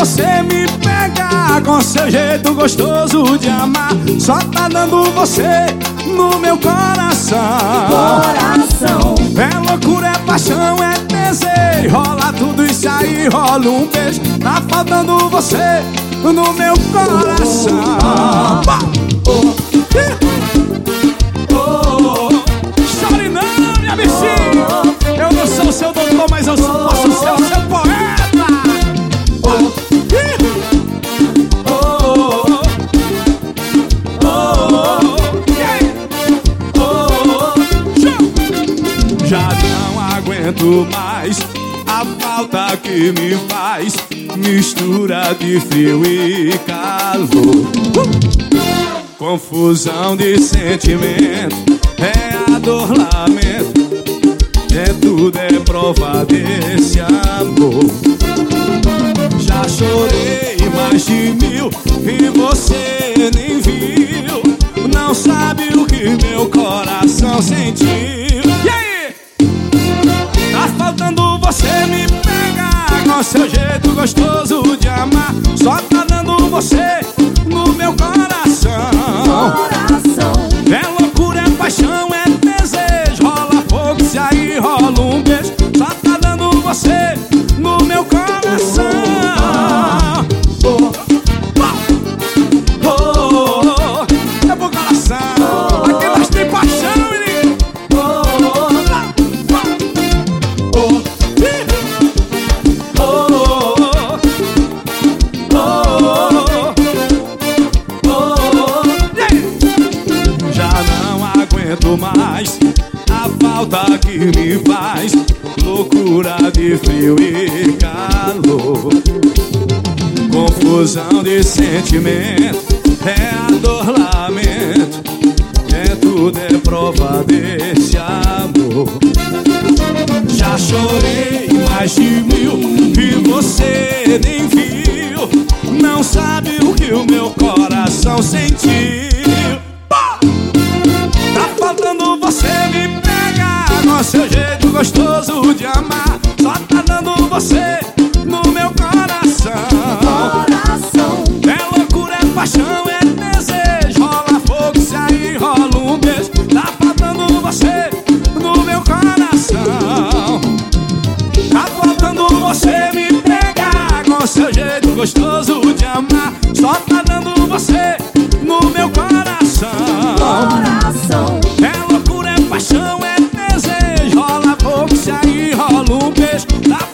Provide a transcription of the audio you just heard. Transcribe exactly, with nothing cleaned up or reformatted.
você me pega com seu jeito gostoso de amar. Só tá dando você no meu coração. Coração. É loucura, é paixão, é desejo. Rola tudo isso aí, rola um beijo. Tá faltando você no meu coração. Oh, oh, oh. Chore não, minha bichinha. Eu não sou o seu doutor, mas eu posso ser o seu poeta. Já não aguento mais a falta que me faz, mistura de frio e calor. uh! Confusão de sentimento, é a dor, lamento, é tudo, é prova desse amor. Já chorei mais de mil e você nem viu. Não sabe o que meu coração sentiu. E aí? Tá faltando você me pegar com seu jeito gostoso de amar. Só tá dando você no meu coração. coração. É loucura, é paixão, é desejo. Rola fogo, se aí rola um beijo. Só tá dando você no meu coração. Oh, oh, oh, é pro coração. Aqui nós tem paixão, menino. Já não aguento mais a falta que me faz, loucura de frio e calor. Confusão de sentimento, é a dor, lamento, é tudo, é prova desse amor. Já chorei mais de mil e você nem viu. Não sabe o que o meu coração sentiu. Tá faltando você me pegar com seu jeito gostoso de amar. Só tá dando você no meu coração. Coração. É loucura, é paixão, é desejo. Rola fogo, se aí rola um beijo. Tá faltando você no meu coração. Tá faltando você me pegar com seu jeito gostoso de amar. Só tá dando você no meu coração. Coração. É loucura, é paixão, é desejo. Rola fogo, se aí rola um beijo. Tá